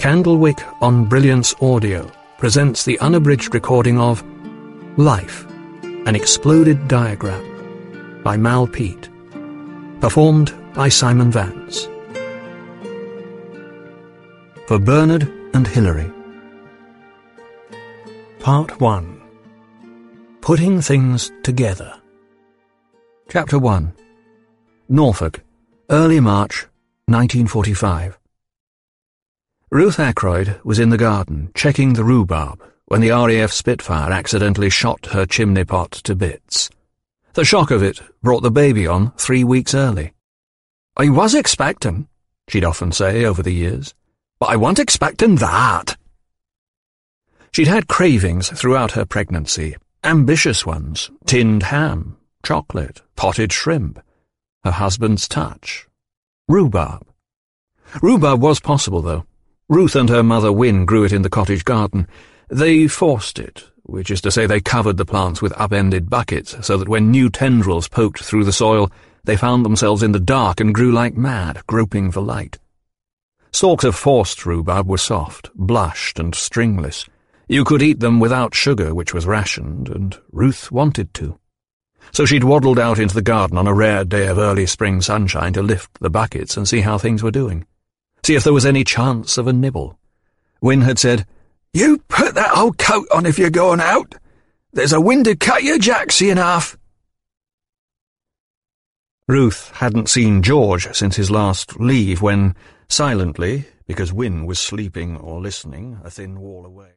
Candlewick on Brilliance Audio presents the unabridged recording of Life, an Exploded Diagram by Mal Peet, performed by Simon Vance. For Bernard and Hilary. Part 1. Putting Things Together. Chapter 1. Norfolk, early March, 1945. Ruth Ackroyd was in the garden, checking the rhubarb, when the RAF Spitfire accidentally shot her chimney pot to bits. The shock of it brought the baby on 3 weeks early. "I was expecting," she'd often say over the years, "but I wasn't expecting that." She'd had cravings throughout her pregnancy, ambitious ones: tinned ham, chocolate, potted shrimp, her husband's touch, rhubarb. Rhubarb was possible, though. Ruth and her mother Wynne grew it in the cottage garden. They forced it, which is to say they covered the plants with upended buckets so that when new tendrils poked through the soil, they found themselves in the dark and grew like mad, groping for light. Stalks of forced rhubarb were soft, blushed and stringless. You could eat them without sugar, which was rationed, and Ruth wanted to. So she'd waddled out into the garden on a rare day of early spring sunshine to lift the buckets and see how things were doing. See if there was any chance of a nibble. Wynne had said, "You put that old coat on if you're going out. There's a wind to cut your jacksie in half." Ruth hadn't seen George since his last leave when, silently, because Wynne was sleeping or listening a thin wall away,